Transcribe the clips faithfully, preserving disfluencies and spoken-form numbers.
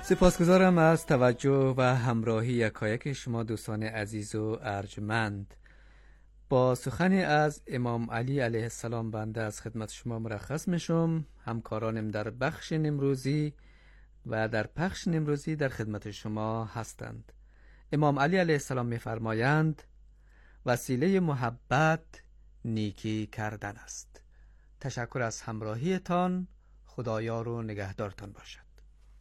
سپاسگزارم از توجه و همراهی یکایک شما دوستان عزیز و ارجمند. با سخنی از امام علی علیه السلام بنده از خدمت شما مرخص میشم. همکارانم در بخش نمروزی و در پخش نمروزی در خدمت شما هستند. امام علی علیه السلام میفرمایند وسیله محبت نیکی کردن است. تشکر از همراهیتان. خدایار و نگهدارتان باشد.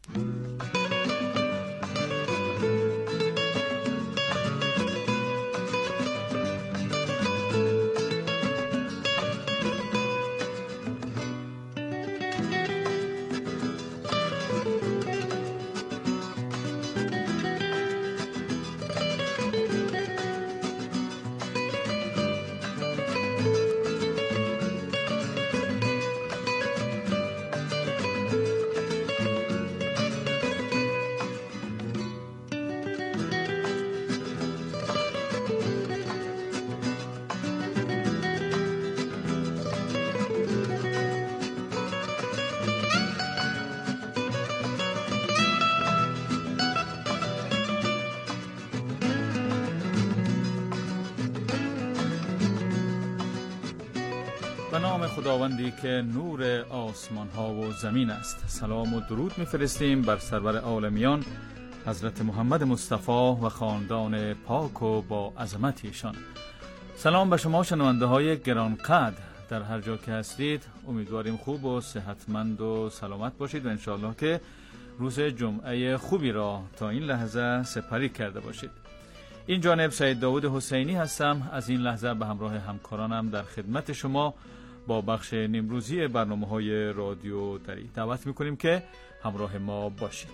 به نام خداوندی که نور آسمان ها و زمین است. سلام و درود میفرستیم بر سرور عالمیان حضرت محمد مصطفی و خاندان پاک و با عظمت ایشان. سلام به شما شنونده های گرانقدر در هر جا که هستید. امیدواریم خوب و صحتمند و سلامت باشید و انشاءالله که روز جمعه خوبی را تا این لحظه سپری کرده باشید. این جانب سید داود حسینی هستم. از این لحظه به همراه همکارانم در خدمت شما با بخش نمروزی برنامه‌های رادیو دری دعوت می‌کنیم که همراه ما باشید.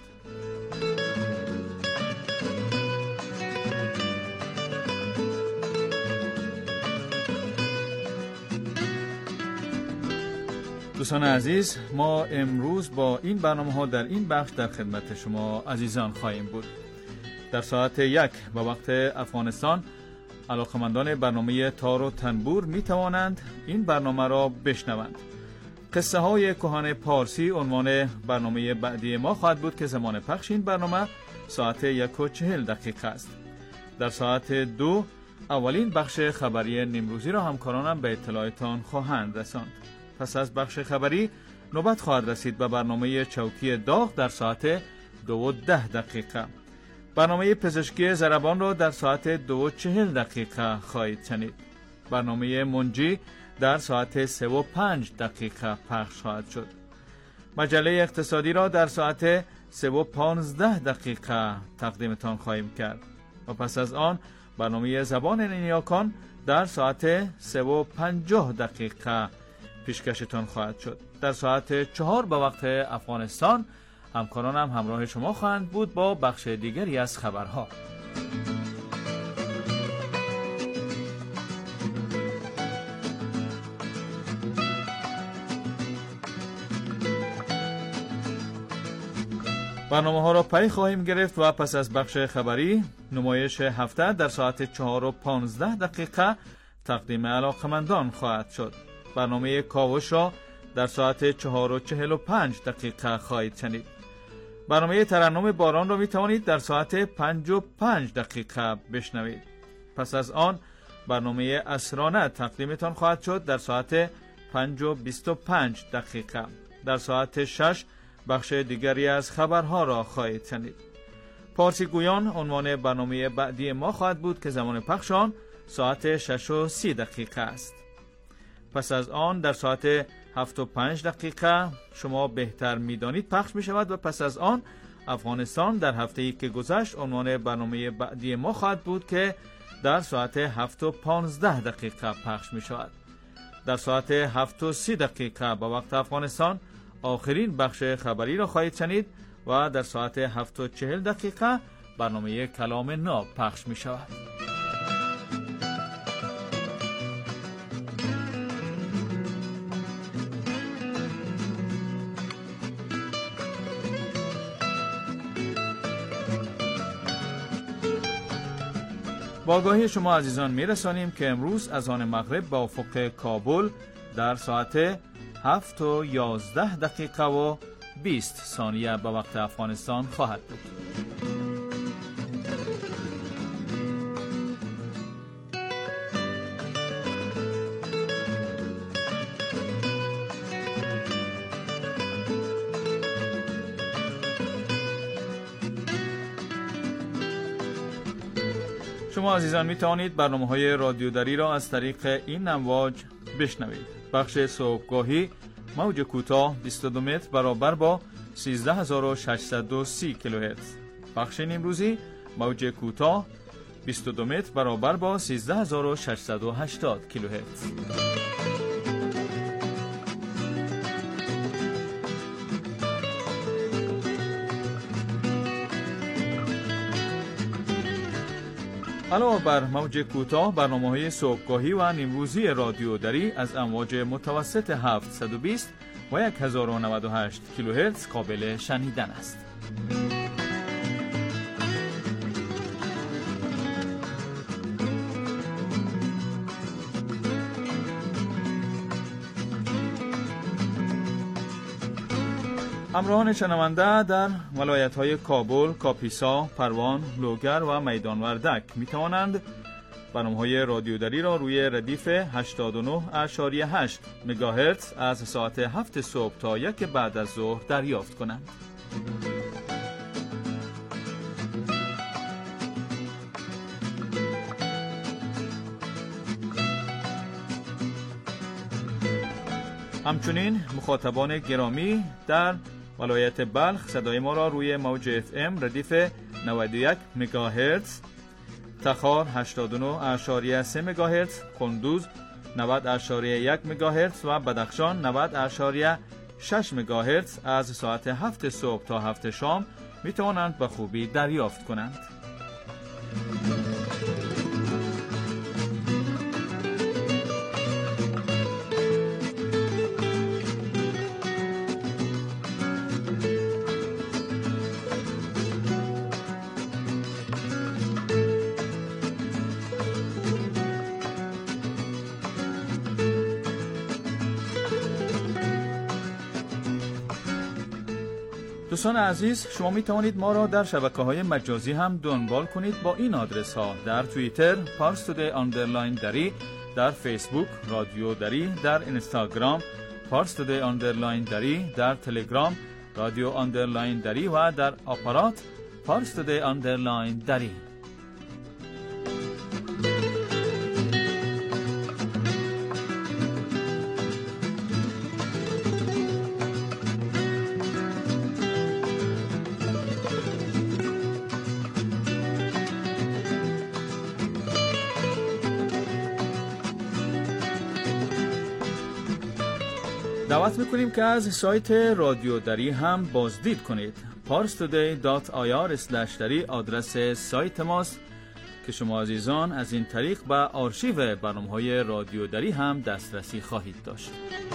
دوستان عزیز، ما امروز با این برنامه‌ها در این بخش در خدمت شما عزیزان خواهیم بود. در ساعت یک به وقت افغانستان علاقمندان برنامه تار و تنبور می توانند این برنامه را بشنوند. قصه های کهن پارسی عنوان برنامه بعدی ما خواهد بود که زمان پخش این برنامه ساعت یک و چهل دقیقه است. در ساعت دو اولین بخش خبری نمروزی را همکارانم به اطلاعتان خواهند رساند. پس از بخش خبری نوبت خواهد رسید به برنامه چوکی داغ در ساعت دو و ده دقیقه. برنامه پزشکی ضربان را در ساعت دو و چهل دقیقه خواهید شنید. برنامه منجی در ساعت سه و پنج دقیقه پخش خواهد شد. مجله اقتصادی را در ساعت سه و پانزده دقیقه تقدیمتان خواهیم کرد و پس از آن برنامه زبان نیاکان در ساعت سه و پنجاه دقیقه پیشکشتان خواهد شد. در ساعت چهار به وقت افغانستان همکارانم هم همراه شما خواهند بود با بخش دیگری از خبرها. برنامه ها را پی خواهیم گرفت و پس از بخش خبری نمایش هفته در ساعت چهار و پانزده دقیقه تقدیم علاقمندان خواهد شد. برنامه کاوش را در ساعت چهار و چهل و پنج دقیقه خواهید شنید. برنامه ترنم باران را می توانید در ساعت پنج و پنج دقیقه بشنوید. پس از آن برنامه اسرانه تقدیمتان خواهد شد در ساعت پنج و بیست و پنج دقیقه. در ساعت شش بخش دیگری از خبرها را خواهید شنید. پارسی گویان عنوان برنامه بعدی ما خواهد بود که زمان پخش آن ساعت شش و سی دقیقه است. پس از آن در ساعت هفت و پنج دقیقه شما بهتر میدانید پخش می شود و پس از آن افغانستان در هفته‌ای که گذشت عنوان برنامه بعدی ما خواهد بود که در ساعت هفت و پانزده دقیقه پخش می شود. در ساعت هفت و سی دقیقه با وقت افغانستان آخرین بخش خبری را خواهید شنید و در ساعت هفت و چهل دقیقه برنامه کلام ناب پخش می شود. با آگاهی شما عزیزان میرسانیم که امروز از آن مغرب با افق کابل در ساعت هفت و یازده دقیقه و بیست ثانیه به وقت افغانستان خواهد بود. شما عزیزان می توانید برنامه‌های رادیو دری را از طریق این امواج بشنوید. بخش صبحگاهی موج کوتاه بیست و دو متر برابر با سیزده هزار و ششصد و سی کیلوهرتز. بخش نیمروزی موج کوتاه بیست و دو متر برابر با سیزده هزار و ششصد و هشتاد کیلوهرتز. علاوه بر موج کوتاه، برنامه‌های صبحگاهی و نیمروزی رادیو دری از امواج متوسط هفتصد و بیست و هزار و نود و هشت کیلوهرتز قابل شنیدن است. همراهان شنونده، در ولایت‌های کابل، کاپیسا، پروان، لوگر و میدان وردک می توانند برنامه‌های رادیو دری را روی ردیف هشتاد و نه ممیز هشت مگاهرتز از ساعت هفت صبح تا یک بعد از ظهر دریافت کنند. همچنین مخاطبان گرامی در ولایت بلخ صدای ما را روی موج اف ام ردیف نود و یک مگاهرتز، تخار هشتاد و نه ممیز سه مگاهرتز، کندوز نود ممیز یک مگاهرتز و بدخشان نود ممیز شش مگاهرتز از ساعت هفت صبح تا هفت شام می توانند به خوبی دریافت کنند. دوستان عزیز، شما می توانید ما را در شبکه‌های مجازی هم دنبال کنید با این آدرس ها: در توییتر پارس تودی آندرلاین دری، در فیسبوک رادیو دری، در اینستاگرام پارس تودی آندرلاین دری، در تلگرام رادیو آندرلاین دری و در آپارات پارس تودی آندرلاین دری. دعوت میکنیم که از سایت رادیو دری هم بازدید کنید. پارس تودی دات آی آر اسلش دری آدرس سایت ماست که شما عزیزان از این طریق به آرشیو برنامه‌های رادیو دری هم دسترسی خواهید داشت.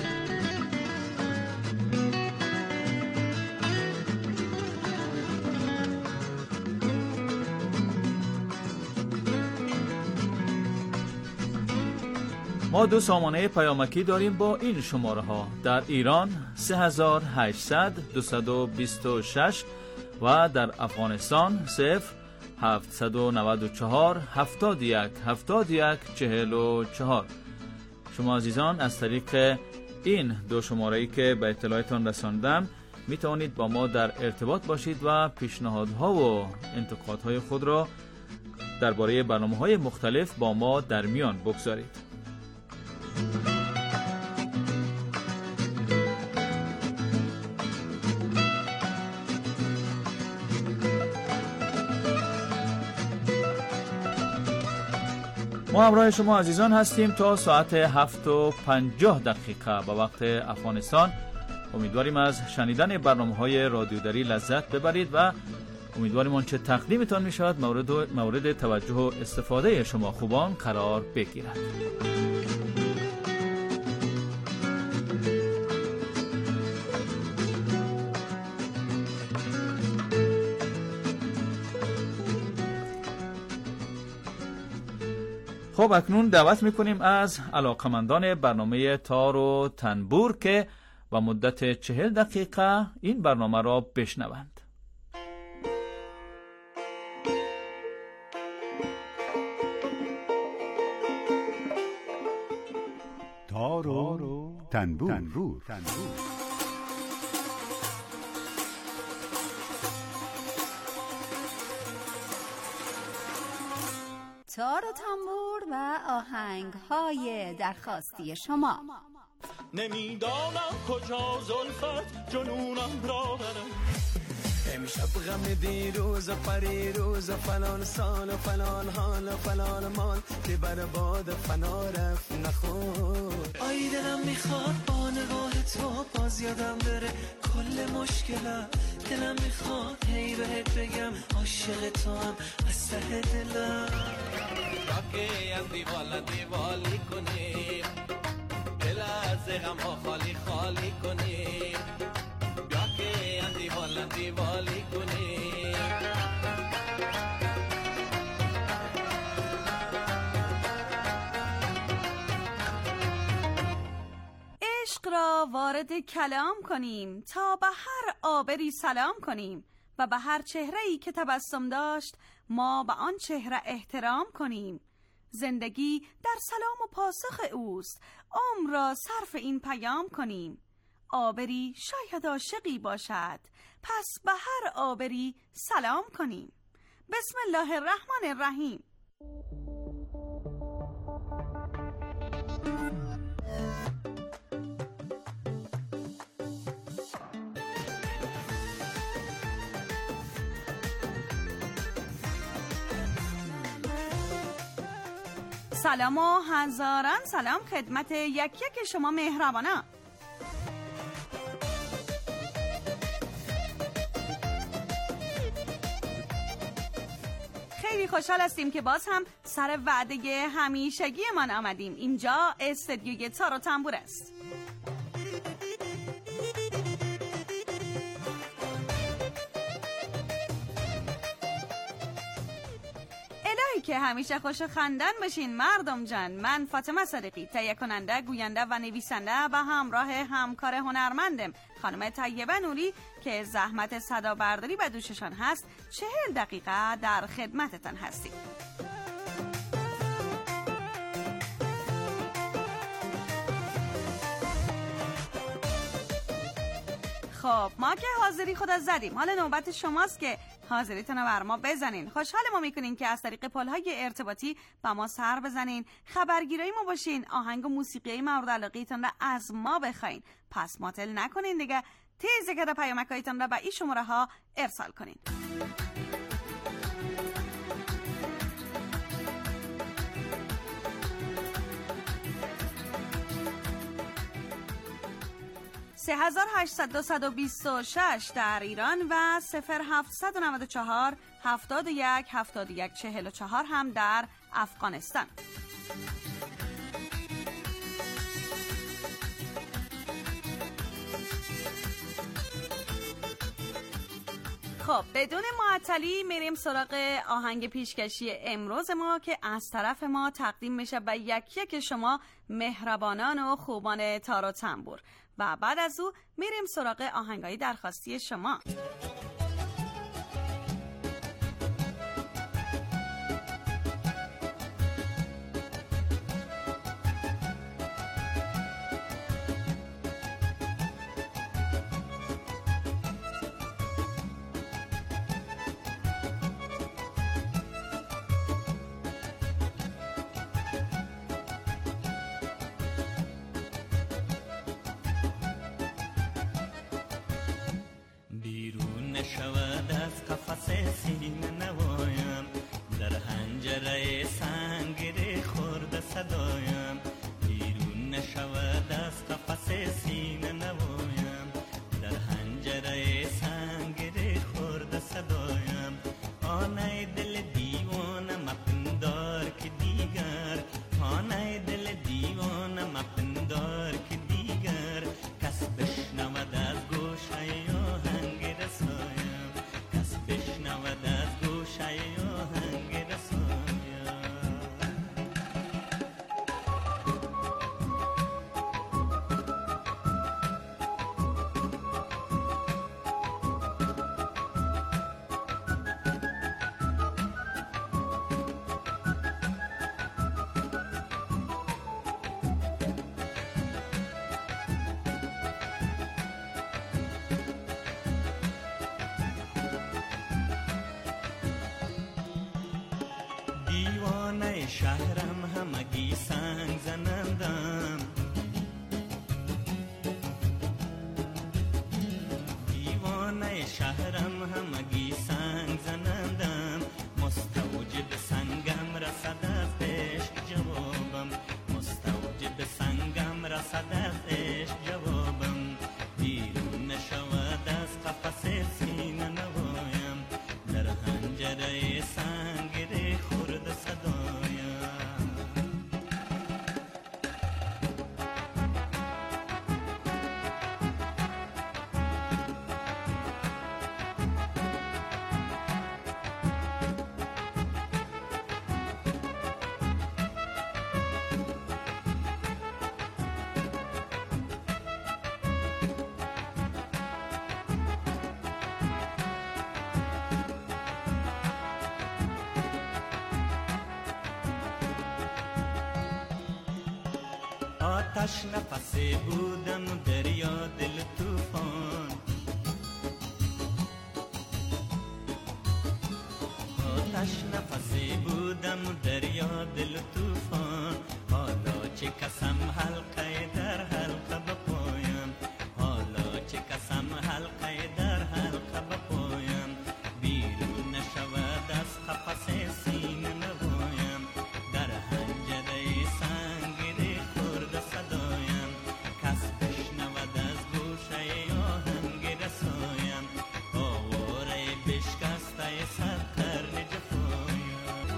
ما دو سامانه پیامکی داریم با این شماره ها: در ایران سه هزار و هشتصد دویست و بیست و شش و در افغانستان صفر هفتصد و نود و چهار هفتاد و یک هفتاد و یک چهل و چهار. شما عزیزان از طریق این دو شماره‌ای که به اطلاعتان رساندم می توانید با ما در ارتباط باشید و پیشنهادها و انتقادهای خود را درباره برنامه‌های مختلف با ما در میان بگذارید. ما همراه شما عزیزان هستیم تا ساعت هفت و پنجاه دقیقه به وقت افغانستان. امیدواریم از شنیدن برنامه‌های رادیو دری لذت ببرید و امیدواریم آنچه تقدیمتان می شود مورد, مورد توجه و استفاده شما خوبان قرار بگیرد. خب اکنون دعوت میکنیم از علاقمندان برنامه تار و تنبور که و مدت چهل دقیقه این برنامه را بشنوند. تار و تنبور, تنبور. تنبور. تار و تنبور و آهنگ های درخواستی شما. نمیدانم کجا زلفت جنونم را برم، امشب غم دیروز و پریروز و فلان سال و فلان حال و فلان مال که بر باد فنا رفت نخور. آی دلم میخواد با نگاه تو باز یادم بره کل مشکلم، دلم میخواد هی بهت بگم عاشق تو هم از ته دلم. راکه از دیوالا دیوالی کنیم، دل از غم ها خالی خالی کنیم، بیا که از دیوالا دیوالی کنیم. عشق را وارد کلام کنیم تا به هر عابری سلام کنیم و به هر چهره‌ای که تبسم داشت ما به آن چهره احترام کنیم. زندگی در سلام و پاسخ اوست، عمر را صرف این پیام کنیم. عابری شاید عاشقی باشد، پس به هر عابری سلام کنیم. بسم الله الرحمن الرحیم. سلام و هزاران سلام خدمت یک یک شما مهربانا. خیلی خوشحال هستیم که باز هم سر وعده همیشگی من آمدیم. اینجا استدیوی تار و تنبور است. که همیشه خوش خندن بشین مردم جان. من فاطمه صدیقی، تهیه کننده، گوینده و نویسنده و همراه همکار هنرمندم خانم طیبه نوری که زحمت صدا برداری به دوششان هست چهل دقیقه در خدمتتان هستیم. خب ما که حاضری خدا زدیم، حالا نوبت شماست که حاضریتون رو بر ما بزنین. خوشحال ما میکنین که از طریق پل‌های ارتباطی با ما سر بزنین، خبرگیرای ما باشین، آهنگ و موسیقی مورد علاقه‌تون رو از ما بخواین. پس معطل نکنین دیگه، تیزی که پیامک‌هایتون رو به این شماره ها ارسال کنین. سه هزار و هشتصد و بیست و شش در ایران و صفر هفتصد و نود و چهار هفتاد و یک هفتاد و یک چهل و چهار هم در افغانستان. خب بدون معطلی میریم سراغ آهنگ پیشکشی امروز ما که از طرف ما تقدیم میشه به یک یک شما مهربانان و خوبان تار و تنبور و بعد از او میریم سراغ آهنگای درخواستی شما. شود از قفس سینه نوایم، در حنجره سنگره خورده صدایم. بیرون نشود از قفس سینه نوایم، در حنجره سنگره خورده صدایم. آنای دل دیوانه مپندار که دیگر، آنای دل دیوانه مپندار که دیگر، کس بشنود از گوشه آهنگ رسایم، کس بشنود از گوشه آتش نفسی بودم و دریا دل توفان، آتش نفسی بودم و دریا دل توفان. حالا چه کسم حلقه در حلقه بپایم، حالا چه کسم حلقه در حلقه بپایم. بیرون نشود از قفس سینه نبایم، در حنجره سنگیری خورد صدایم. کس بشنود از گوشه آهنگ رسایم، آواره بشکسته سر قرن جفایم.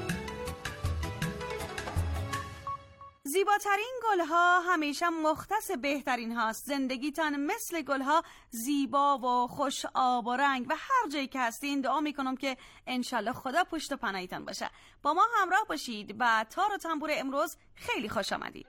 زیباترین گلها همیشه مختص بهترین هاست. زندگیتان مثل گلها زیبا و خوش آب و رنگ و هر جایی که هستین دعا میکنم که انشالله خدا پشت و پناهتان باشه. با ما همراه باشید و تار و تنبور امروز خیلی خوش آمدید.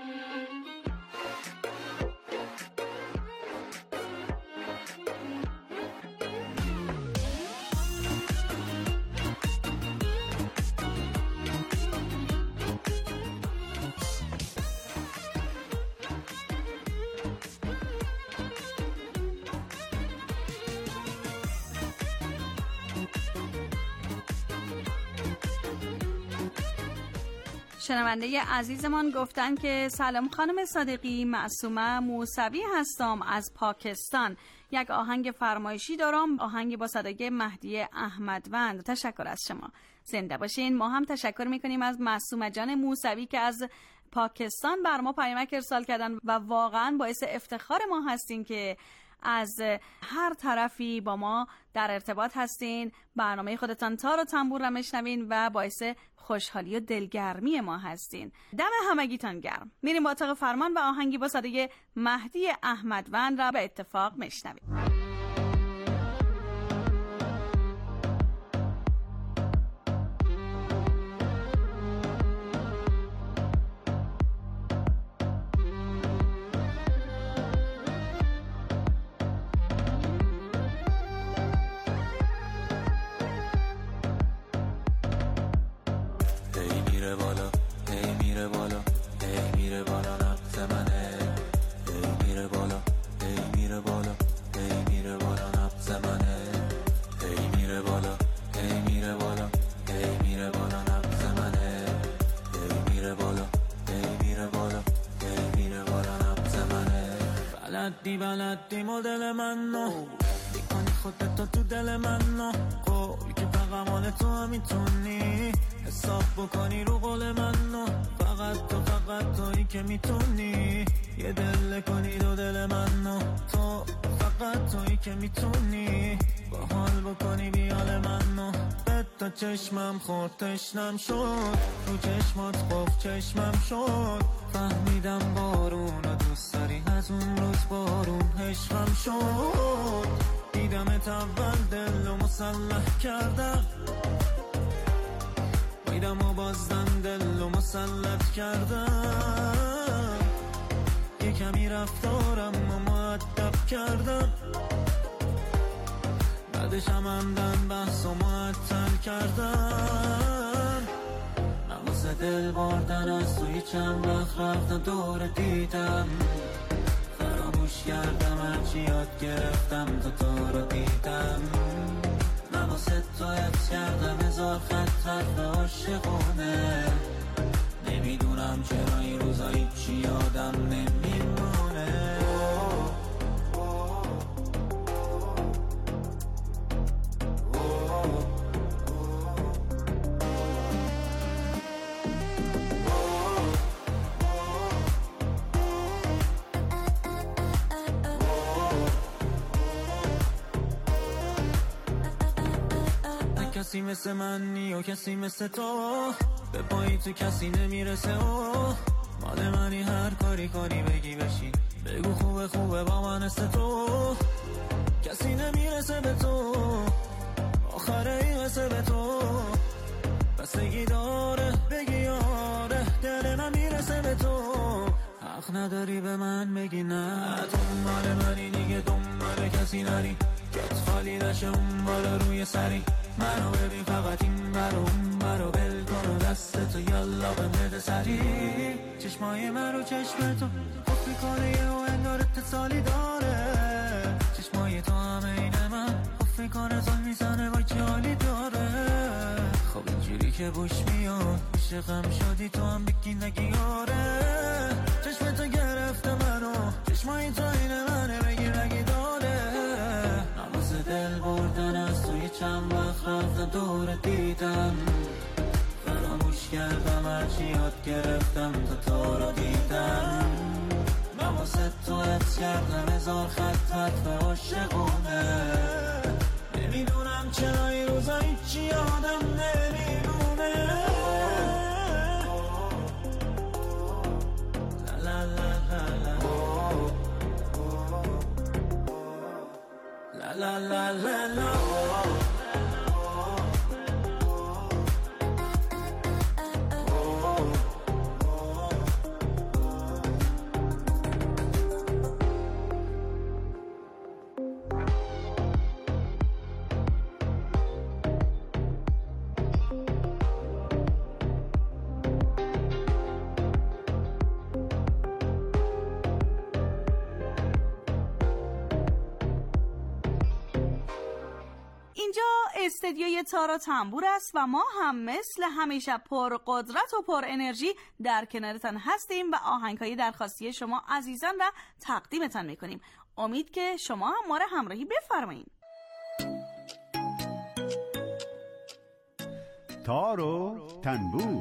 شنونده عزیزمان گفتن که سلام خانم صادقی، معصومه موسوی هستم از پاکستان. یک آهنگ فرمایشی دارم، آهنگ با صدای مهدی احمدوند. تشکر از شما، زنده باشین. ما هم تشکر میکنیم از معصومه جان موسوی که از پاکستان بر ما پیامک ارسال کردن و واقعا باعث افتخار ما هستین که از هر طرفی با ما در ارتباط هستین، برنامه خودتان تار و تنبور را میشنوین و باعث خوشحالی و دلگرمی ما هستین. دم همگیتان گرم. میریم با اتاق فرمان و آهنگی با صدای مهدی احمدوند را به اتفاق میشنویم. بلدی بلدی مدل منو میکنی خودتو تو دل منو، قول که فقط مال تو میتونی حساب بکنی رو قول منو. فقط تو فقط تویی که میتونی یه دل کنی دو دل منو، تو فقط تویی که میتونی با حال بکنی بیال منو. به تا چشمم خورد تشنم شد، رو چشمات خوف چشمم شد، فهمیدم بارون رو دوست داری، از اون روز بارون عشقم شد. دیدمت اول دل و مسلح کردم، دیدم و بازدم دل و مسلط کردم. یه کمی رفتارم و مؤدب کردم، بعدش هم همدن بحث و معطل کردم. من واسه دل بردن از توی چند وقت رفتم دور دیدم، فراموش کردم هرچی یاد گرفتم تا تو رو دیدم. من واسه تو حفظ کردم هزار خط حرف عاشقونه، نمیدونم چرا این روزا هیچی یادم نمیمونه. کسی مثل منی و کسی مثل تو، به پایی تو کسی نمیرسه و مال منی هر کاری کاری بگی بشی، بگو خوبه خوبه با من است تو. کسی نمیرسه به تو، آخره این قصه به تو بستگی داره، بگی آره دل من میرسه به تو. حق نداری به من بگی نه، تو مال منی دیگه دنبال کسی نری، جات خالی نشه اون بالا روی سری. منو ببین فقط این برو اون آخر رو بل کن و دستتو یالا بده سری. چشمای من رو چشم تو خوب میکنه یه و انگار اتصالی داره. چشمای تو همه اینه من خوب میکنه زل میزنه وای چه حالی داره. خب اینجوری که بوش میاد عاشقم شدی تو هم بگی نگی آره. چشم تو گرفته منو چشمای تو اینه منه بگی نگی داره. نماز دل بردن از توی چند وقت رفتم دور دیدم. فراموش کردم هرچی یاد گرفتم تا تو رو دیدم. نمازت تو حفظ کردم هزار خط خط به عاشقونه. نمیدونم چرا این روزا هیچی آدم نمیمونه. لا لا لا لا لا لا لا لا. استدیوی تار و تنبور است و ما هم مثل همیشه پر قدرت و پر انرژی در کنارتان هستیم و آهنگ‌های درخواستی شما عزیزان را تقدیمتان می‌کنیم. امید که شما هم ما را همراهی بفرمایید. تار و تنبور.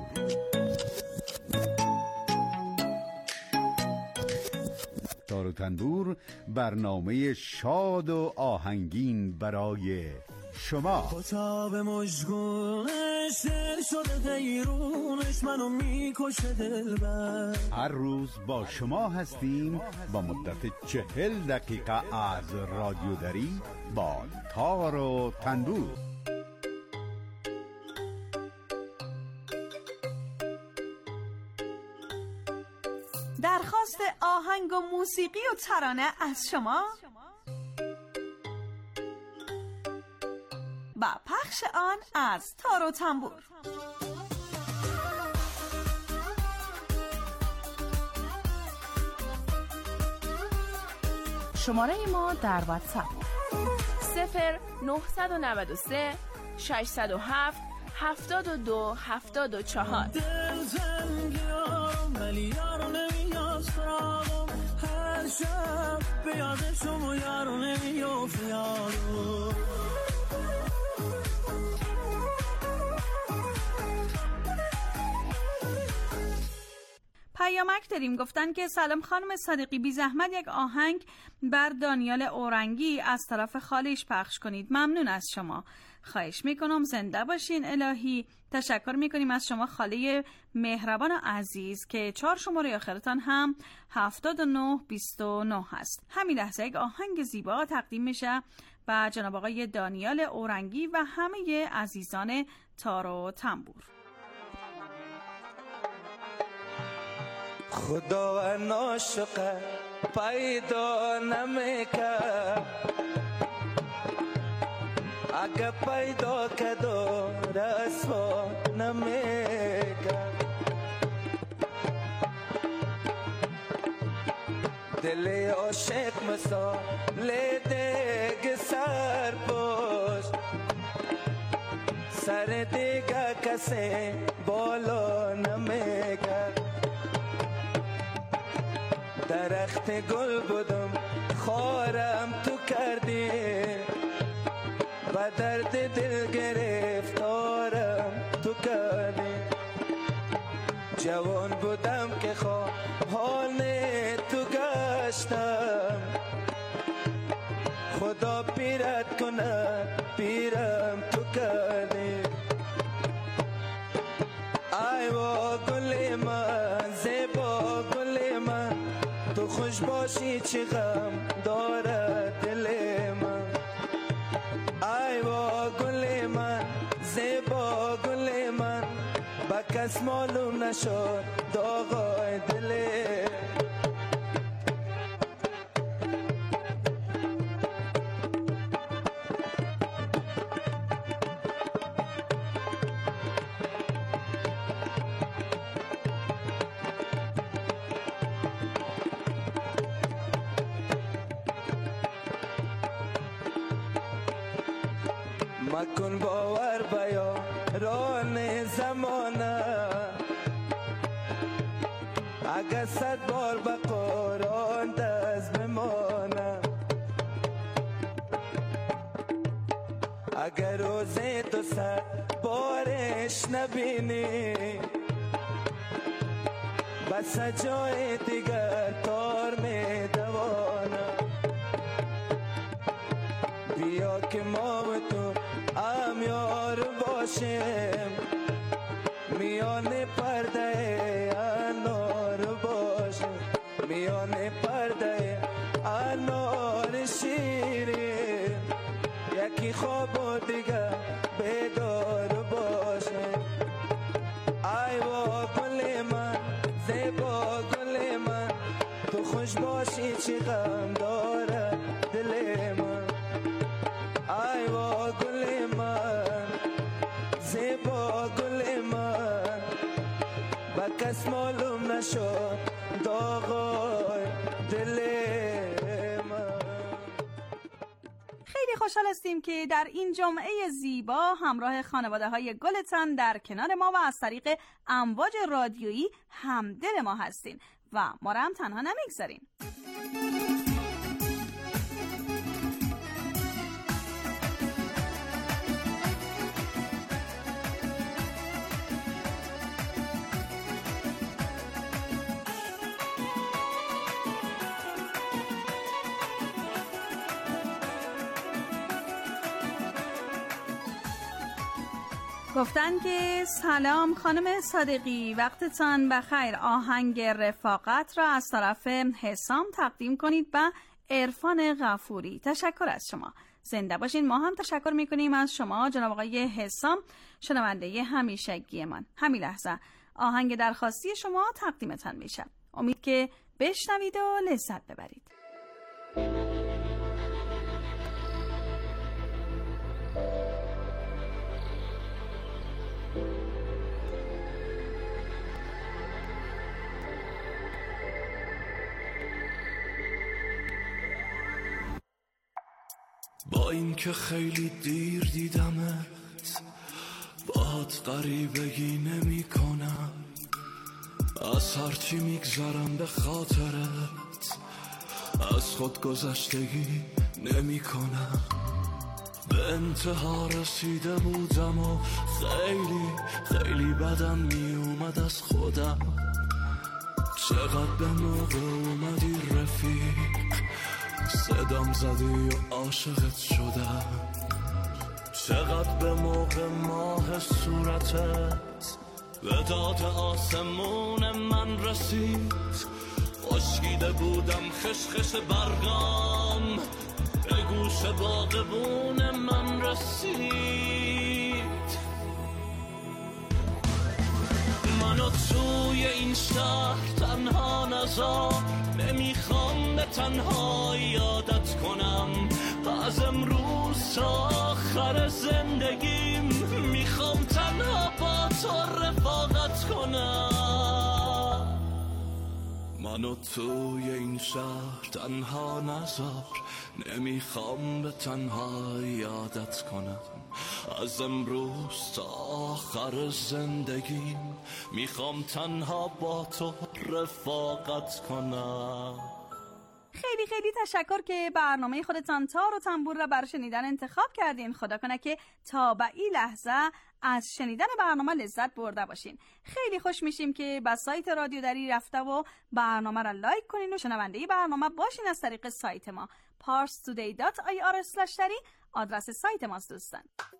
تار و تنبور برنامه شاد و آهنگین برای شما. خطاب مشگونش دل شده دیرونش منو میکشه دلبر. هر روز با شما هستیم با مدت چهل دقیقه از رادیو دری با تار و تنبور. درخواست آهنگ و موسیقی و ترانه از شما و پخش آن از تار و تنبور. شماره ما در واتساپ صفر نه نه سه شش صفر هفت هفتاد و دو هفتاد و چهار. هر شب به یاد شما یارو نمیافت یارو. پیامک داریم گفتن که سلام خانم صادقی، بی زحمت یک آهنگ بر دانیال اورنگی از طرف خالیش پخش کنید. ممنون از شما، خواهش میکنم. زنده باشین الهی. تشکر میکنیم از شما خاله مهربان و عزیز که چهار شماره آخرتان هم هفتاد و نه بیست و نه هست. همین لحظه یک آهنگ زیبا تقدیم میشه و جناب آقای دانیال اورنگی و همه عزیزان تار و تنبور. خدا ناشقه پیدا نمیکرد، اگه پیدا کدو رسوا نمیکرد. دل عاشق مثال دیگه سر پشت، سر دیگه کسی بالا نمیکرد. درخت گل بودم خارم تو کردی، و درد دل گرفتارم تو کردی. جوان بودم که خواهان تو گشتم، خدا پیرت کنه پیرم تو کردی. ای با گل من زیبا گل من، تو خوش باشی چی غم داره دل من. ای با گل من زیبا گل من، با کس معلوم نشد داغای دل. مکن باور بیاران زمانه اگه صد بار به قرآن دست بمانه اگر روزی تو صد بارش نبینی بس جای دیگر کار می دوانه بیا که ما و تو امیار باشیم میان پرده انار باشیم میان پرده انار شیرین یکی خواب و دیگر بیدار باشیم ای با گل من زیبا گل من تو خوش باشی چی غم داره دل من ای با گل من زیبا گل من با کس معلوم نشد داغای دل من. خیلی خوشحال هستیم که در این جمعه زیبا همراه خانواده های گلتان در کنار ما و از طریق امواج رادیویی همدل ما هستین و ما را هم تنها نمیگذارین. گفتن که سلام خانم صادقی، وقتتان بخیر. آهنگ رفاقت را از طرف حسام تقدیم کنید و عرفان غفوری. تشکر از شما. زنده باشین. ما هم تشکر میکنیم از شما جناب آقای حسام، شنونده همیشگی من. همین لحظه آهنگ درخواستی شما تقدیمتان میشه. امید که بشنوید و لذت ببرید. با این که خیلی دیر دیدمت باهات غریبگی نمی کنم، از هرچی میگذرم به خاطرت از خود گذشتگی نمی کنم. به انتها رسیده بودم و خیلی خیلی بدم می اومد از خودم. چقدر به موقع اومدی رفیق، صدام زدی و عاشقت شدم. چقدر به موقع ماه صورتت به داد آسمون من رسید. خشکیده بودم خشخش برگام به گوش باغبون من رسید. منو توی این شهر تنها نذار، نمیخوام به تنها یادت کنم. از امروز تا آخر زندگیم میخوام تنها با تو رفاقت کنم. منو توی این شهر تنها نذار، نمیخوام به تنها یادت کنم. از امروز تا آخر زندگیم میخوام تنها با تو رفاقت کنم. خیلی خیلی تشکر که برنامه خودتان تار و تنبور را برای شنیدن انتخاب کردین. خدا کنه که تا به این لحظه از شنیدن برنامه لذت برده باشین. خیلی خوش میشیم که به سایت رادیو دری رفته و برنامه را لایک کنین و شنونده برنامه باشین از طریق سایت ما پارس تودی دات آی آر اسلش دری آدرس سایت ماست دوستان.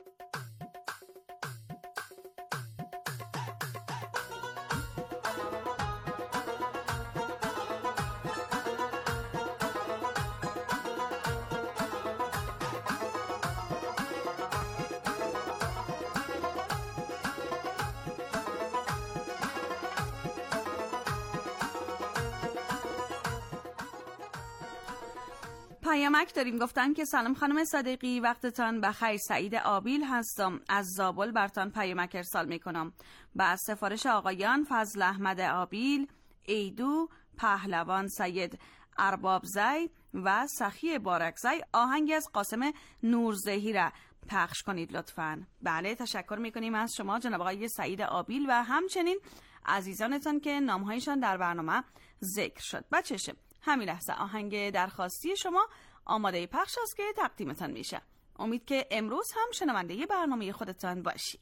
پیامک داریم. گفتن که سلام خانم صادقی، وقتتان بخیر. سعید آبیل هستم، از زابل برتان پیامک ارسال میکنم. با سفارش آقایان فضل احمد آبیل، ایدو پهلوان، سید ارباب زی و سخی بارکزی آهنگی از قاسم نورزهی را پخش کنید لطفاً. بله، تشکر میکنیم از شما جناب آقای سعید آبیل و همچنین عزیزانتان که نامهایشان در برنامه ذکر شد. بچشه همین لحظه آهنگ درخواستی شما آماده پخش است که تقدیمتان میشه. امید که امروز هم شنونده برنامه خودتان باشید.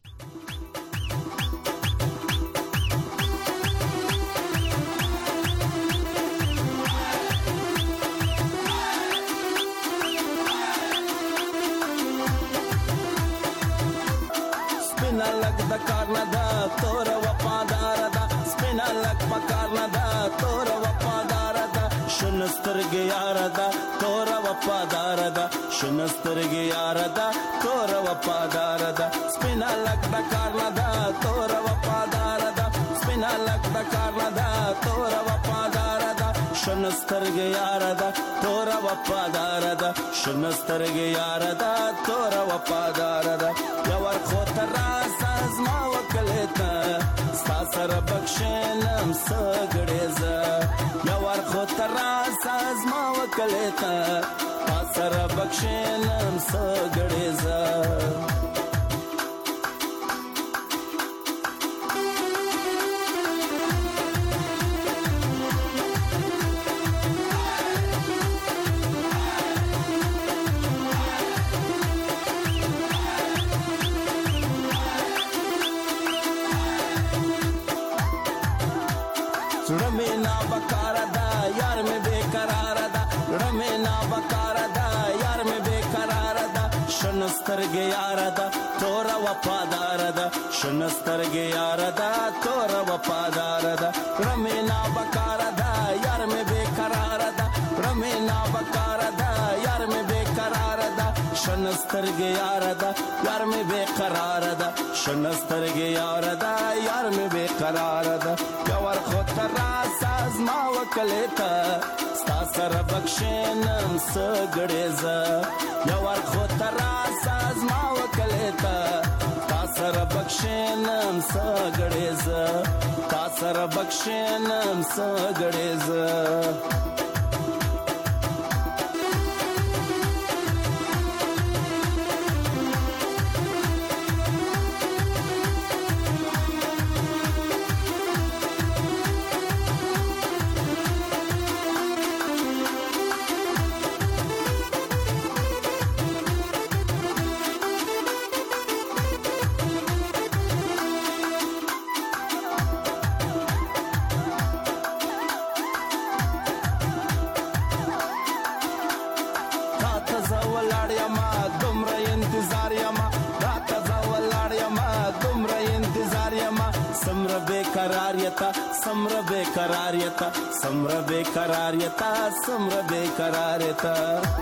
Spinalak da karnada tora wapadarada Spinalak pa karnada tora wapadarada Shunastarge yarada tora wapadarada Shunastarge yarada tora wapadarada Spinalak da karnada tora wapadarada Spinalak da karnada tora wapadarada Shunastarge yarada tora wapadarada Shunastarge yarada tora wapadarada Yawar khotara sazma wakaleta Stasar bakshenam sagdeza Yawar khotara sazma wakaleta Stasar bakshenam sagdeza Ramena bakarada yar me bekararada Ramena bakarada yar me bekararada Shunastarge yarada tora wapadarada Shunastarge yarada tora wapadarada Ramena bakarada yar me bekararada Ramena bakarada yar me bekararada Shunastarge yarada yar me bekararada Shunastarge yarada yar me bekararada Yawar khotara sazma wakaleta Stasar bakshenam sagdeza Yawar khotara sazma wakaleta Stasar bakshenam sagdeza Stasar bakshenam sagdeza bekarariyata samra bekarariyata samra bekarariyata samra bekarariyata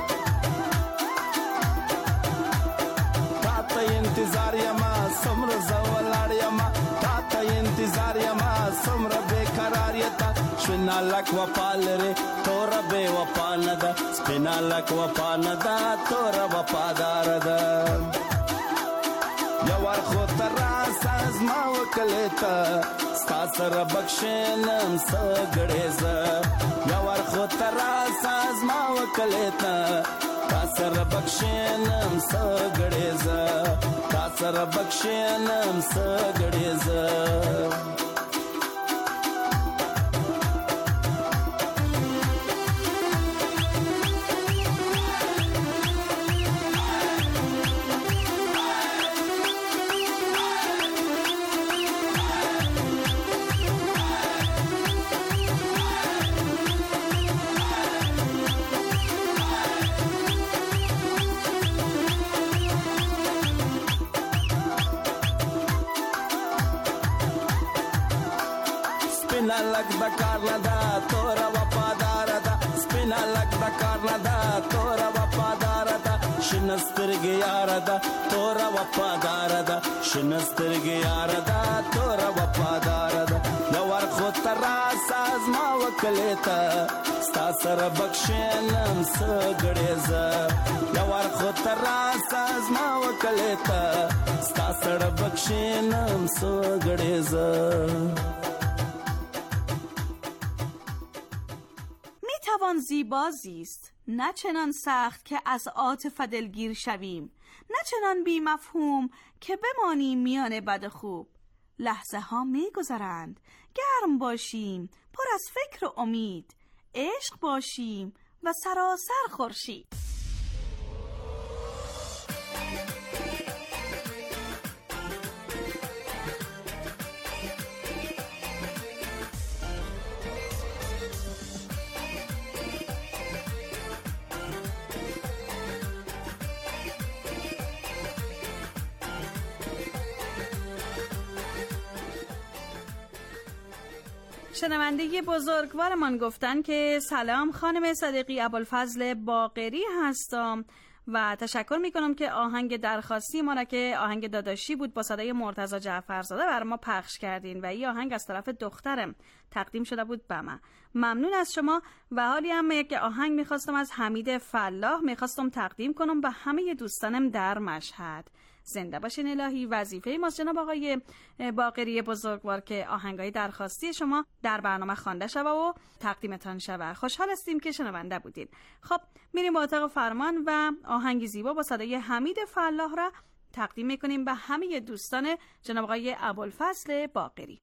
tata intizar yama samra zawalad yama tata intizar yama samra bekarariyata spinalak wapalre tora be wapanada spinalak wapanada tora wapadarada Yawar khotara sazma wakaleta Stasar bakshenam sagdeza Yawar khotara sazma wakaleta Stasar bakshenam sagdeza Stasar bakshenam sagdeza Spinalak da karnada tora wapadarada Spinalak da karnada tora wapadarada Shinastirge yarada tora wapadarada Shinastirge yarada tora wapadarada Yawar khotara sazma wakaleta Stasar bakshenam sagdeza Yawar khotara sazma wakaleta Stasar bakshenam sagdeza چنان زیبا زیست، نه چنان سخت که از عاطفه دلگیر شویم، نه چنان بی مفهوم که بمانیم میان بد خوب. لحظه ها می گذرند، گرم باشیم پر از فکر و امید، عشق باشیم و سراسر خورشید. شنونده بزرگوارمان گفتن که سلام خانم صدیقی، ابوالفضل باقری هستم و تشکر میکنم که آهنگ درخواستی ما را که آهنگ داداشی بود با صدای مرتضی جعفرزاده برای ما پخش کردین و این آهنگ از طرف دخترم تقدیم شده بود به من. ممنون از شما. و حالی هم یک آهنگ میخواستم از حمید فلاح میخواستم تقدیم کنم به همه دوستانم در مشهد. زنده باشین الهی. وظیفه ماست جناب آقای باقری بزرگوار که آهنگای درخواستی شما در برنامه خوانده شوه و تقدیمتان شوه. خوشحال هستیم که شنونده بودین. خب میریم با اتاق فرمان و آهنگی زیبا با صدای حمید فلاح را تقدیم میکنیم به همه دوستان جناب آقای ابوالفضل باقری.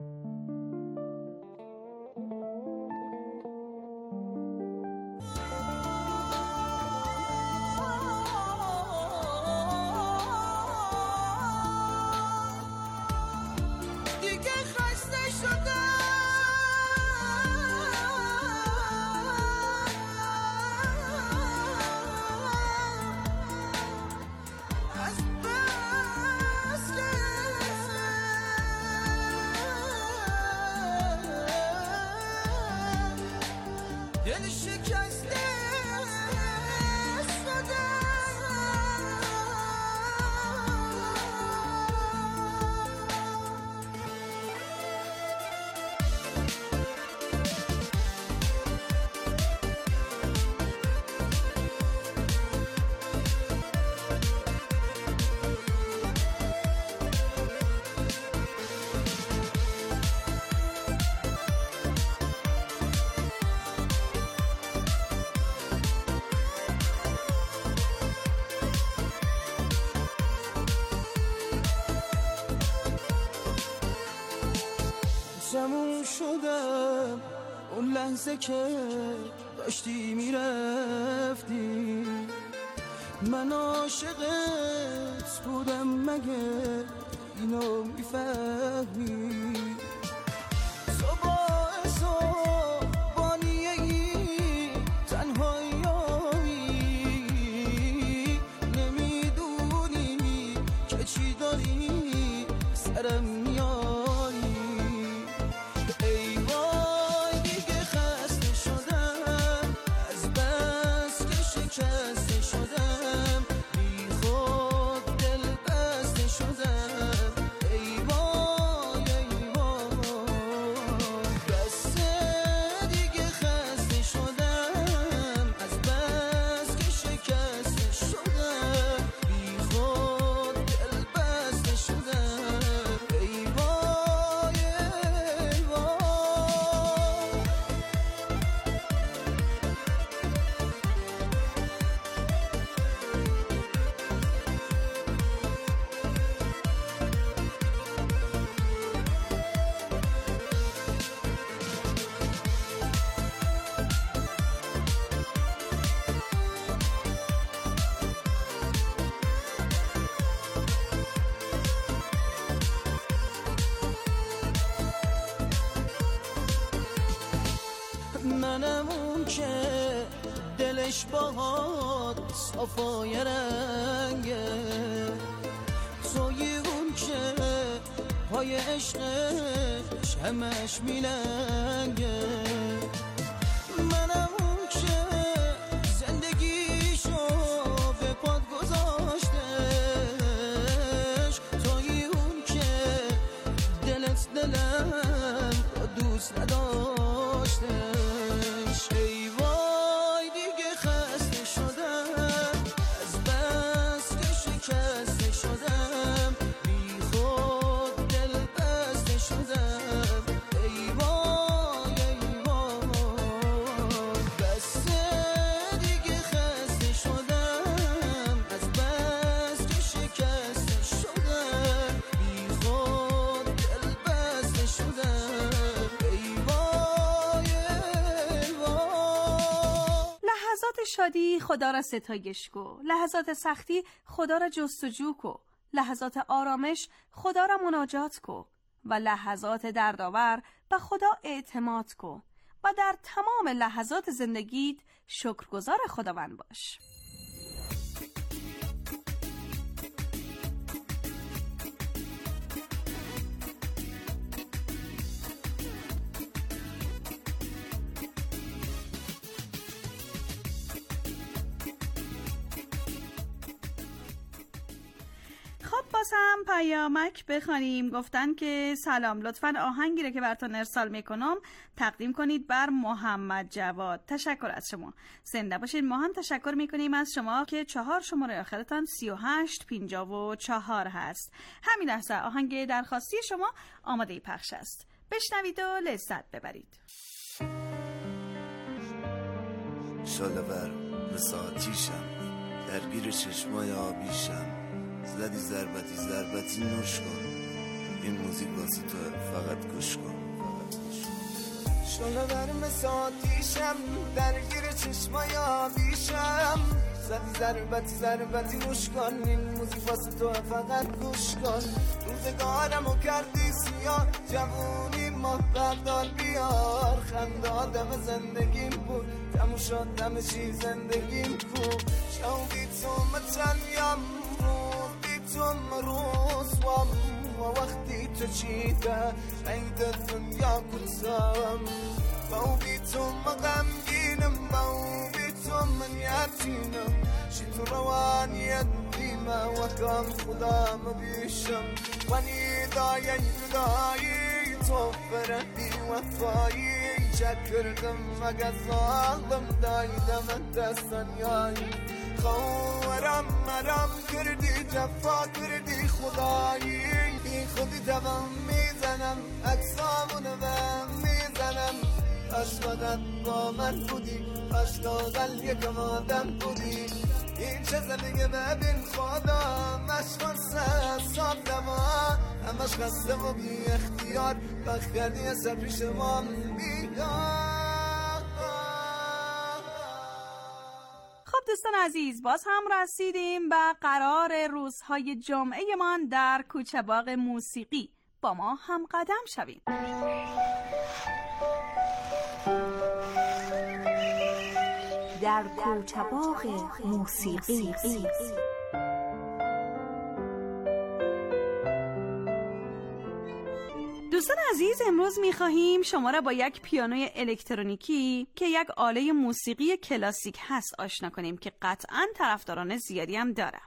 زمون شدم اون لحظه که داشتی میرفتی، من عاشقت بودم مگه اینو میفهمی؟ تو باعث و بانیه ای تنهایی، نمیدونی که چی داری سرم میاری. منم اون که دلش باهات صفای رنگه، توی اون که پای عشقش همش میلنگه. منم اون که زندگیشو به پاد گذاشتش، توی اون که دلت دلم دوست نداشته. شادی خدا را ستایش کو، لحظات سختی خدا را جستجو کو، لحظات آرامش خدا را مناجات کو و لحظات دردآور به خدا اعتماد کو و در تمام لحظات زندگیت شکرگزار خداوند باش. باز هم پیامک بخوانیم. گفتن که سلام، لطفاً آهنگی رو که براتون ارسال میکنم تقدیم کنید بر محمد جواد. تشکر از شما، زنده باشید. ما هم تشکر میکنیم از شما که چهار شماره آخرتان سی و هشت پنجاه و چهار هست. همین لحظه آهنگ درخواستی شما آماده پخش است، بشنوید و لذت ببرید. شاله بر مساتیشم، درگیر چشمای آبیشم، زدی ضربتی ضربتی نوش کن، این موزیک واسه تو، فقط گوش کن، فقط گوش کن. شاله بر مساتیشم، درگیر چشمای آبیشم، زدی ضربتی ضربتی نوش کن، این موزیک واسه تو، فقط گوش کن. روزگارمو کردی سیاه، جوونی ماه بردار بیار، خنده آدم زندگیم بود، تموم شد دم چی زندگیم کو. شوقی تو متنیم توم روزم و وقتی تو چیده عید دنیا کتم، باو بی تو مغمگینم، باو بی تو من یتینم، شی تو روانیت بیمه و کم خودم بیشم، و نیدای ندایی تو فرهی وفایی، چه کردم اگه ظالم دایدم دستانیایی، خورم مرم کردی جفا کردی خدایی، بی خودی دوام میزنم اکسامونو بهم میزنم، عشقات با من بودی، عشقات یکم آدم بودی، این چه زندگی ببین خدا، مشکن سه صاف دوا، همش خسته و بی اختیار، بخت کردی اصلا پیش ما بیار. دوستان عزیز، باز هم رسیدیم به قرار روزهای جمعه من در کوچه باغ موسیقی. با ما هم قدم شویم. در کوچه باغ موسیقی. دوستان عزیز، امروز می‌خواهیم شما را با یک پیانوی الکترونیکی که یک آله موسیقی کلاسیک هست آشنا کنیم که قطعاً طرفداران زیادی هم داره.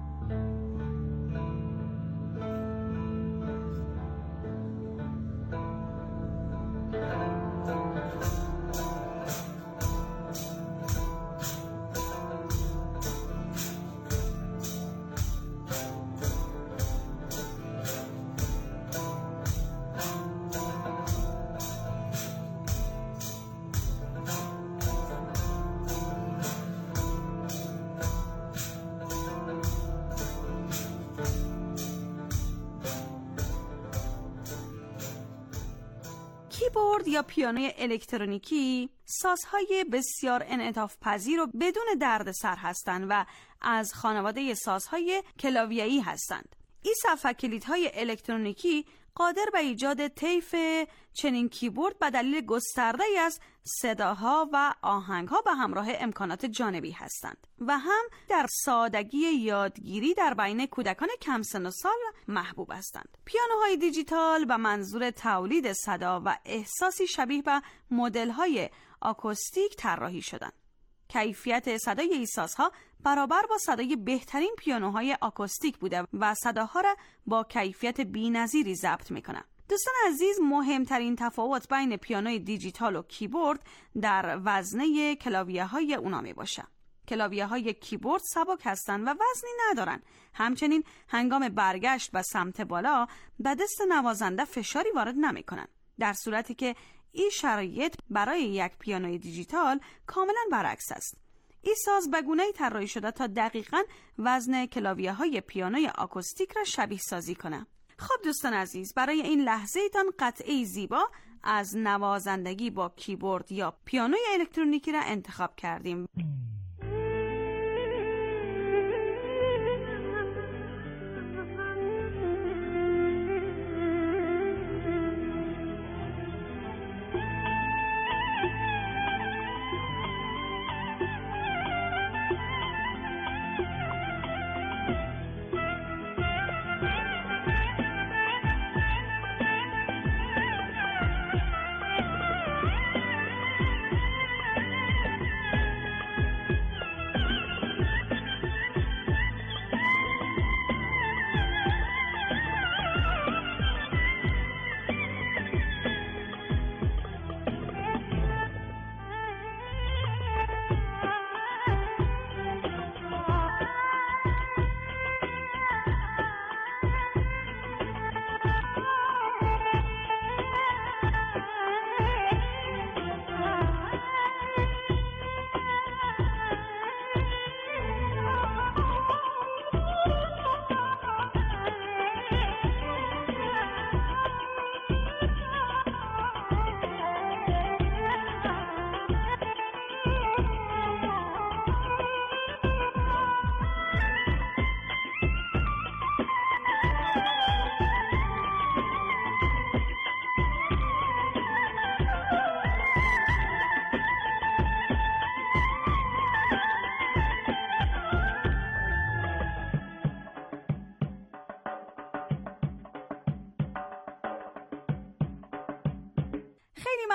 کیبورد یا پیانوی الکترونیکی سازهای بسیار انعطاف پذیر و بدون دردسر هستند و از خانواده سازهای کلاویه‌ای هستند. این صفحه کلیدهای الکترونیکی قادر به ایجاد طیف چنین کیبورد به دلیل گسترده‌ای از صداها و آهنگها به همراه امکانات جانبی هستند و هم در سادگی یادگیری در بین کودکان کم سن و سال محبوب هستند. پیانوهای دیجیتال به منظور تولید صدا و احساسی شبیه به مدل‌های آکوستیک طراحی شدند. کیفیت صدای این سازها برابر با صدای بهترین پیانوهای آکوستیک بوده و صداها را با کیفیت بی‌نظیری ضبط می‌کنند. دوستان عزیز، مهمترین تفاوت بین پیانوی دیجیتال و کیبورد در وزنه کلاویه‌های اونا می‌باشه. کلاویه‌های کیبورد سبک هستند و وزنی ندارن. همچنین هنگام برگشت به سمت بالا به دست نوازنده فشاری وارد نمی‌کنن. در صورتی که این شرایط برای یک پیانوی دیجیتال کاملا برعکس است. این ساز به گونه‌ای طراحی شده تا دقیقاً وزن کلاویه‌های پیانوی آکوستیک را شبیه سازی کنه. خب دوستان عزیز، برای این لحظه ایتان قطعه زیبا از نوازندگی با کیبورد یا پیانوی الکترونیکی را انتخاب کردیم.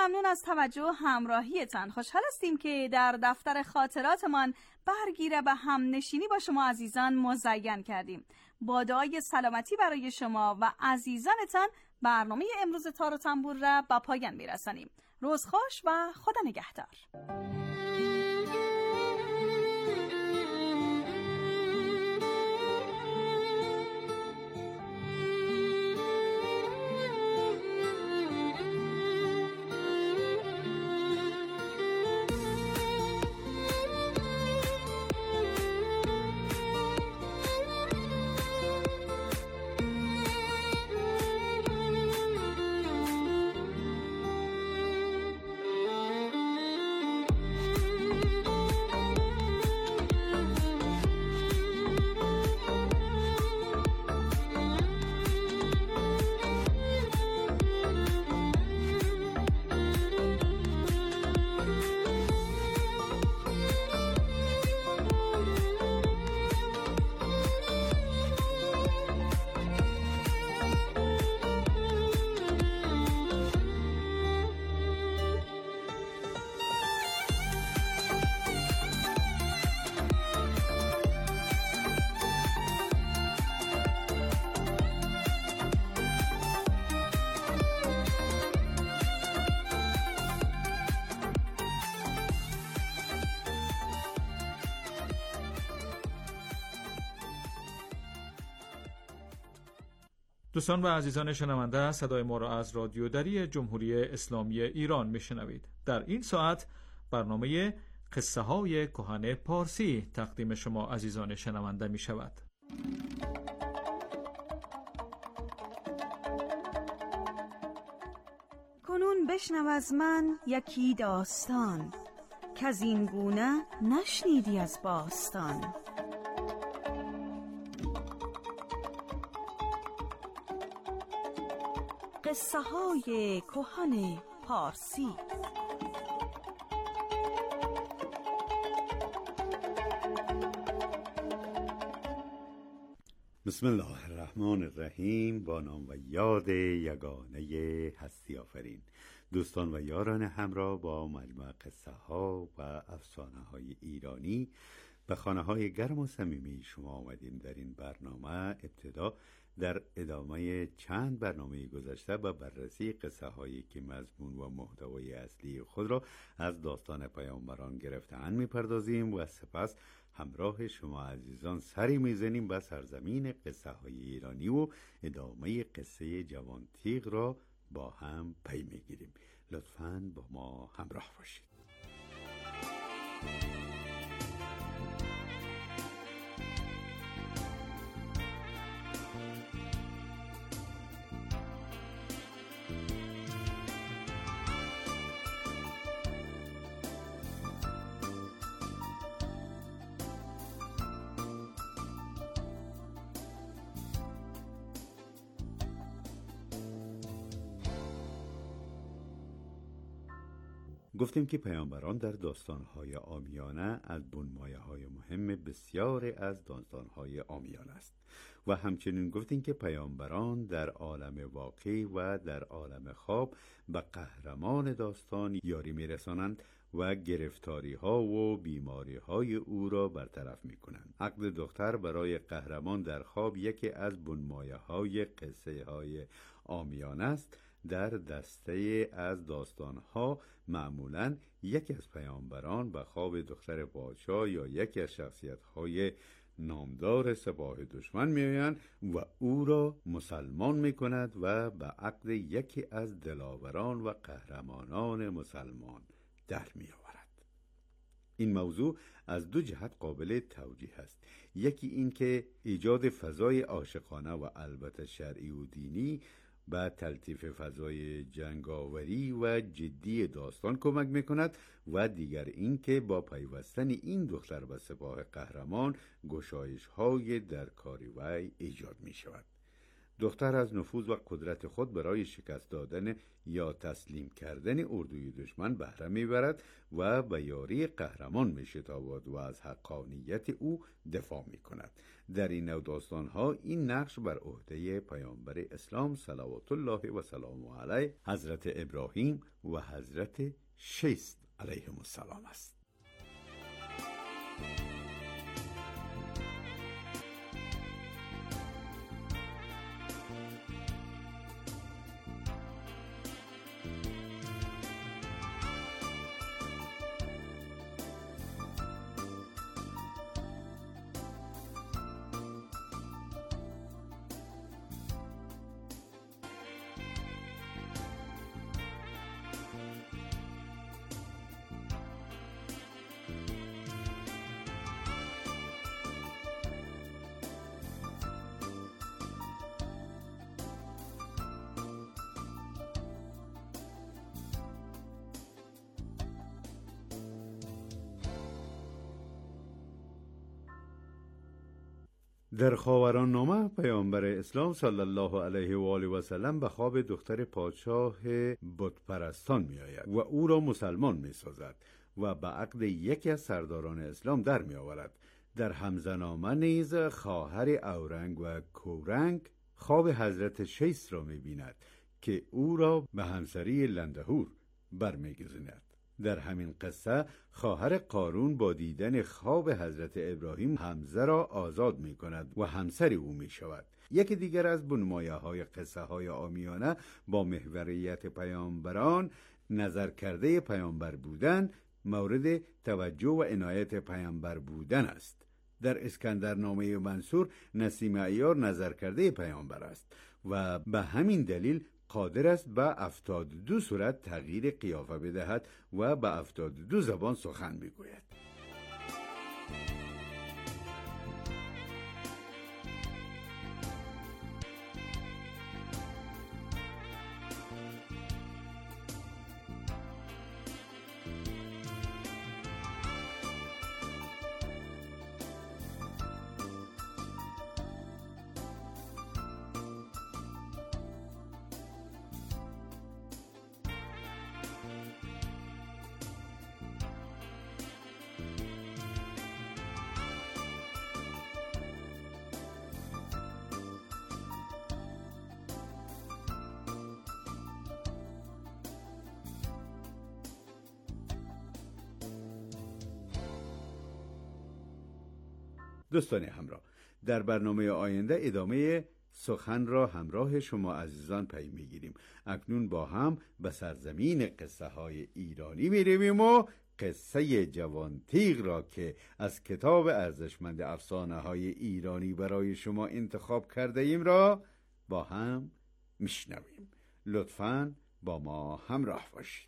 ممنون از توجه و همراهیتان. خوشحال هستیم که در دفتر خاطراتمان برگیره به هم نشینی با شما عزیزان مزین کردیم. با دعای سلامتی برای شما و عزیزانتان برنامه امروز تار و تنبور را به پایان میرسانیم. روز خوش و خدا نگهدار. دوستان و عزیزان شنونده، صدای ما را از رادیو دری جمهوری اسلامی ایران میشنوید. در این ساعت برنامه قصه های کهن پارسی تقدیم شما عزیزان شنونده می شود. کنون بشنو از من یکی داستان، که از این گونه نشنیدی از باستان. قصه های کهن پارسی. بسم الله الرحمن الرحیم. با نام و یاد یگانه هستی آفرین. دوستان و یاران همراه با مجموعه قصه ها و افسانه های ایرانی به خانه های گرم و صمیمی شما آمدیم. در این برنامه ابتدا در ادامه چند برنامه گذشته به بررسی قصه هایی که مضمون و محتوای اصلی خود را از داستان پیامبران گرفته‌اند می‌پردازیم و سپس همراه شما عزیزان سری می‌زنیم به سرزمین قصه های ایرانی و ادامه قصه جوان تیغ را با هم پی می‌گیریم. لطفاً با ما همراه باشید. گفتیم که پیامبران در داستان‌های عامیانه از بنمایه‌های مهم بسیار از داستان‌های عامیانه است و همچنین گفتیم که پیامبران در عالم واقعی و در عالم خواب به قهرمان داستان یاری می‌رسانند و گرفتاری‌ها و بیماری‌های او را برطرف می‌کنند. عقد دختر برای قهرمان در خواب یکی از بنمایه‌های قصه‌های عامیانه است. در دسته از داستانها معمولاً یکی از پیامبران به خواب دختر پادشاه یا یکی از شخصیت‌های نامدار سپاه دشمن می‌آیند و او را مسلمان می‌کند و به عقد یکی از دلاوران و قهرمانان مسلمان در می‌آورد. این موضوع از دو جهت قابل توجیه است. یکی این که ایجاد فضای عاشقانه و البته شرعی و دینی به تلطیف فضای جنگاوری و جدی داستان کمک میکند و دیگر این که با پیوستن این دختر به سپاه قهرمان گشایش های در کار وی ایجاد می شود. دختر از نفوذ و قدرت خود برای شکست دادن یا تسلیم کردن اردوی دشمن بهره میبرد و به یاری قهرمان میشتابد و از حقانیت او دفاع میکند. در این نوع داستانها این نقش بر عهده پیامبر اسلام صلوات الله و سلامه علیه حضرت ابراهیم و حضرت شیث علیهم السلام است. در خاوران نامه پیامبر اسلام صلی الله علیه و آله و سلم به خواب دختر پادشاه بت پرستان می آید و او را مسلمان می سازد و به عقد یکی از سرداران اسلام در می آورد. در همزنامه نیز خواهر اورنگ و کورنگ خواب حضرت شیث را می بیند که او را به همسری لندهور برمیگزیند. در همین قصه خواهر قارون با دیدن خواب حضرت ابراهیم حمزه را آزاد می کند و همسر او می شود. یکی دیگر از بنمایه های قصه های عامیانه با محوریت پیامبران نظر کرده پیامبر بودن مورد توجه و عنایت پیامبر بودن است. در اسکندرنامه منصور نسیم عیار نظر کرده پیامبر است و به همین دلیل قادر است به هفتاد و دو صورت تغییر قیافه بدهد و به هفتاد و دو زبان سخن بگوید. دوستان همراه، در برنامه آینده ادامه سخن را همراه شما عزیزان پی میگیریم. اکنون با هم به سرزمین قصه های ایرانی میرویم و قصه جوان تیغ را که از کتاب ارزشمند افسانه های ایرانی برای شما انتخاب کرده ایم را با هم میشنویم. لطفاً با ما همراه باشید.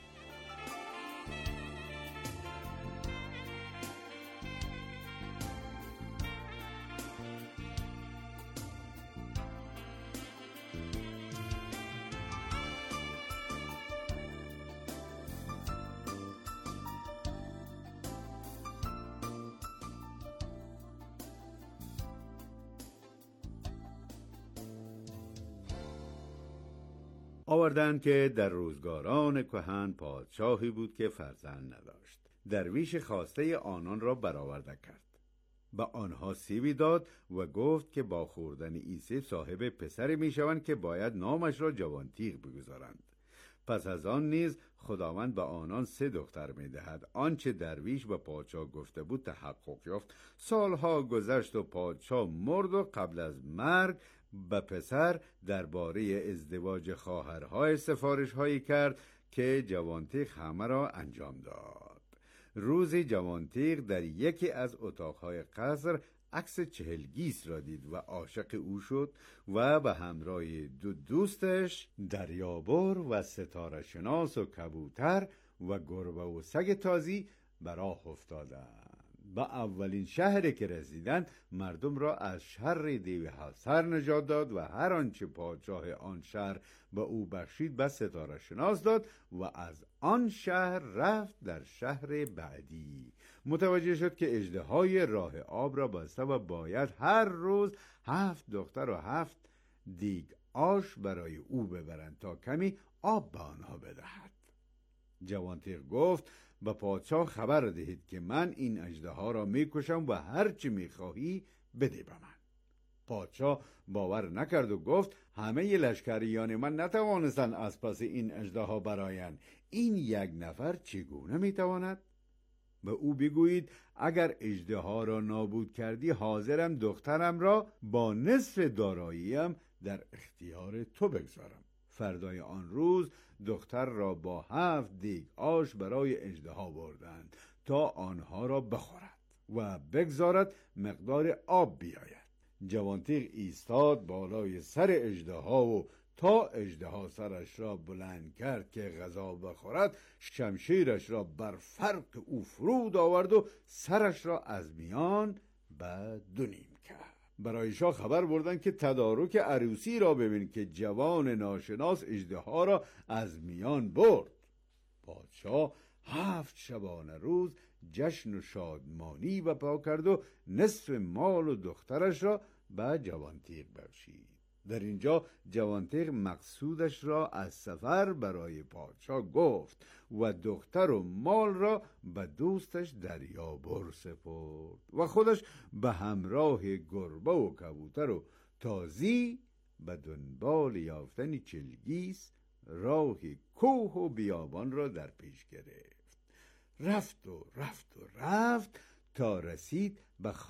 آوردند که در روزگاران کهن پادشاهی بود که فرزند نداشت. درویش خواسته آنان را برآورده کرد. به آنها سیبی داد و گفت که با خوردن این سیب صاحب پسری می شوند که باید نامش را جوان تیغ بگذارند. پس از آن نیز خداوند به آنان سه دختر می دهد. آنچه درویش به پادشاه گفته بود تحقق یافت. سالها گذشت و پادشاه مرد و قبل از مرگ به پسر درباره ازدواج خواهرهای سفارش هایی کرد که جوانتیغ همه را انجام داد. روزی جوانتیغ در یکی از اتاقهای قصر عکس چهلگیس را دید و عاشق او شد و به همراه دو دوستش دریابر و ستاره شناس و کبوتر و گربه و سگ تازی به راه افتادند. به اولین شهری که رسیدند مردم را از شر دیو هفت‌سر نجات داد و هر آنچه پادشاه آن شهر به او بخشید به ستاره شناس داد و از آن شهر رفت در شهر بعدی. متوجه شد که اژدهای راه آب را بسته و باید هر روز هفت دختر و هفت دیگ آش برای او ببرند تا کمی آب به آنها بدهد. جوانتیغ گفت به پادشاه خبر دهید که من این اژدها را میکشم و هر چی میخواهی بده به من. پادشاه باور نکرد و گفت همه لشکریان من نتوانستند از پس این اژدها برآیند، این یک نفر چگونه میتواند؟ به او بگویید اگر اژدها را نابود کردی حاضرم دخترم را با نصف داراییم در اختیار تو بگذارم. فردای آن روز دختر را با هفت دیگ آش برای اژدها بردند تا آنها را بخورد و بگذارد مقدار آب بیاید. جوانتیغ ایستاد بالای سر اژدها و تا اژدها سرش را بلند کرد که غذا بخورد، شمشیرش را بر فرق او فرود آورد و سرش را از میان به دو نیم کرد. برای شاه خبر بردند که تدارک عروسی را ببین که جوان ناشناس اژدها را از میان برد. پادشاه هفت شبانه روز جشن و شادمانی برپا کرد و نصف مال و دخترش را به جوانتیغ بخشید. در اینجا جوانتیغ مقصودش را از سفر برای پادشاه گفت و دختر و مال را به دوستش دریابر سپرد و خودش به همراه گربه و کبوتر و تازی به دنبال یافتن چلگیس راه کوه و بیابان را در پیش گرفت. رفت و رفت و رفت تا رسید به